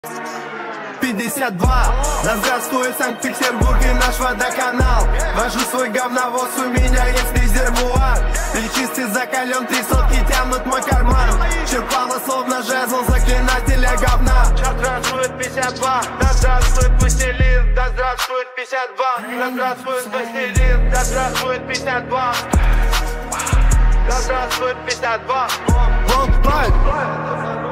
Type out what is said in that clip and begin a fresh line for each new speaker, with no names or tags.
52. Да здравствует Санкт-Петербург и наш водоканал. Вожу свой говновоз, у меня есть резервуар. И чистый закален, 3 сотки тянут мой карман. Черпало словно жезл заклинателя говна. Да здравствует 52, да здравствует Василин, да здравствует 52, да здравствует Василин, да здравствует 52, да здравствует 52.